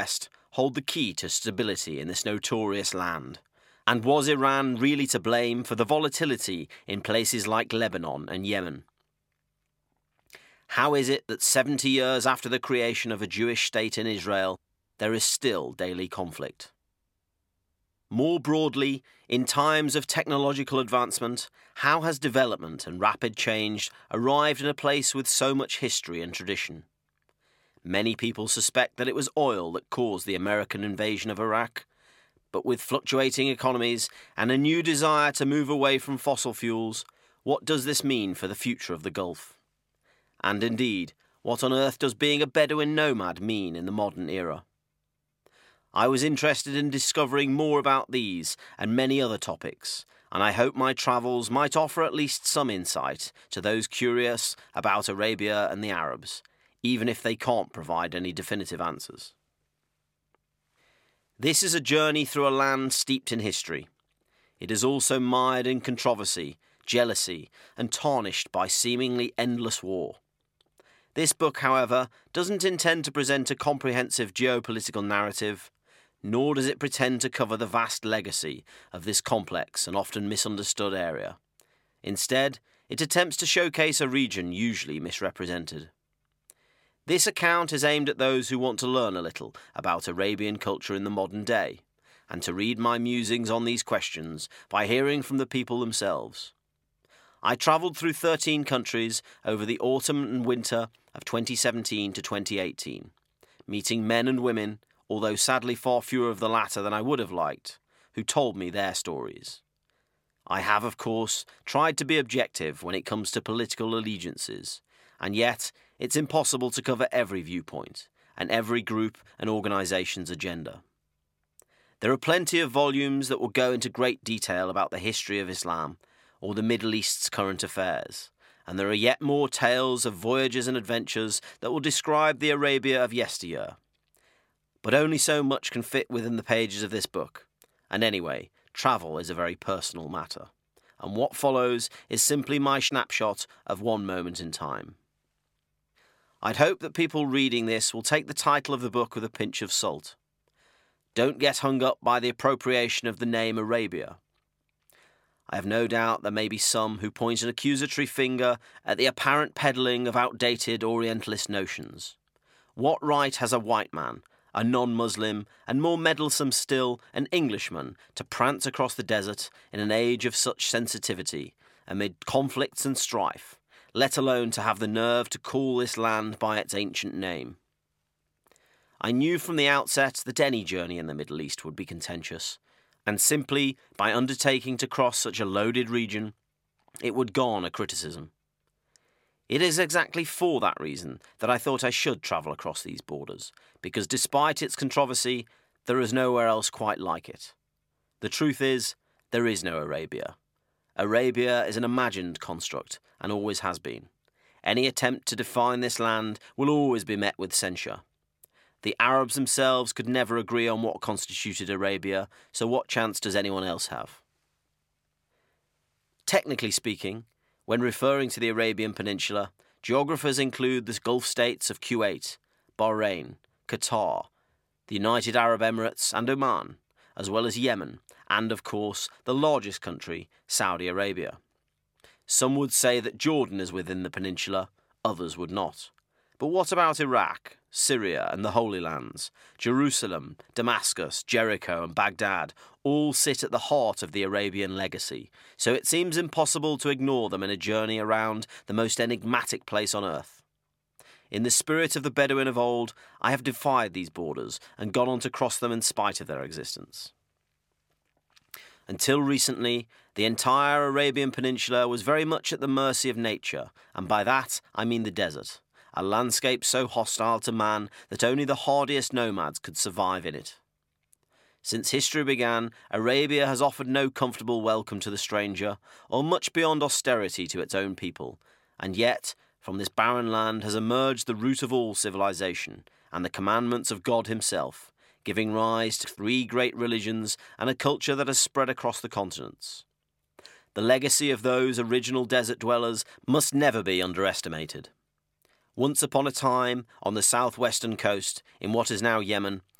West hold the key to stability in this notorious land? And was Iran really to blame for the volatility in places like Lebanon and Yemen? How is it that 70 years after the creation of a Jewish state in Israel, there is still daily conflict? More broadly, in times of technological advancement, how has development and rapid change arrived in a place with so much history and tradition? Many people suspect that it was oil that caused the American invasion of Iraq, but with fluctuating economies and a new desire to move away from fossil fuels, what does this mean for the future of the Gulf? And indeed, what on earth does being a Bedouin nomad mean in the modern era? I was interested in discovering more about these and many other topics, and I hope my travels might offer at least some insight to those curious about Arabia and the Arabs, even if they can't provide any definitive answers. This is a journey through a land steeped in history. It is also mired in controversy, jealousy, and tarnished by seemingly endless war. This book, however, doesn't intend to present a comprehensive geopolitical narrative, nor does it pretend to cover the vast legacy of this complex and often misunderstood area. Instead, it attempts to showcase a region usually misrepresented. This account is aimed at those who want to learn a little about Arabian culture in the modern day, and to read my musings on these questions by hearing from the people themselves. I travelled through 13 countries over the autumn and winter of 2017 to 2018, meeting men and women, although sadly far fewer of the latter than I would have liked, who told me their stories. I have, of course, tried to be objective when it comes to political allegiances, and yet it's impossible to cover every viewpoint and every group and organisation's agenda. There are plenty of volumes that will go into great detail about the history of Islam or the Middle East's current affairs, and there are yet more tales of voyages and adventures that will describe the Arabia of yesteryear. But only so much can fit within the pages of this book, and anyway, travel is a very personal matter, and what follows is simply my snapshot of one moment in time. I'd hope that people reading this will take the title of the book with a pinch of salt. Don't get hung up by the appropriation of the name Arabia. I have no doubt there may be some who point an accusatory finger at the apparent peddling of outdated Orientalist notions. What right has a white man, a non-Muslim, and more meddlesome still, an Englishman, to prance across the desert in an age of such sensitivity, amid conflicts and strife, let alone to have the nerve to call this land by its ancient name? I knew from the outset that any journey in the Middle East would be contentious, and simply by undertaking to cross such a loaded region, it would garner criticism. It is exactly for that reason that I thought I should travel across these borders, because despite its controversy, there is nowhere else quite like it. The truth is, there is no Arabia. Arabia is an imagined construct, and always has been. Any attempt to define this land will always be met with censure. The Arabs themselves could never agree on what constituted Arabia, so what chance does anyone else have? Technically speaking, when referring to the Arabian Peninsula, geographers include the Gulf states of Kuwait, Bahrain, Qatar, the United Arab Emirates and Oman, as well as Yemen, and of course the largest country, Saudi Arabia. Some would say that Jordan is within the peninsula, others would not. But what about Iraq, Syria and the Holy Lands? Jerusalem, Damascus, Jericho and Baghdad all sit at the heart of the Arabian legacy, so it seems impossible to ignore them in a journey around the most enigmatic place on earth. In the spirit of the Bedouin of old, I have defied these borders and gone on to cross them in spite of their existence. Until recently, the entire Arabian Peninsula was very much at the mercy of nature, and by that I mean the desert, a landscape so hostile to man that only the hardiest nomads could survive in it. Since history began, Arabia has offered no comfortable welcome to the stranger, or much beyond austerity to its own people, and yet, from this barren land has emerged the root of all civilization, and the commandments of God himself, giving rise to 3 great religions and a culture that has spread across the continents. The legacy of those original desert dwellers must never be underestimated. Once upon a time, on the southwestern coast, in what is now Yemen,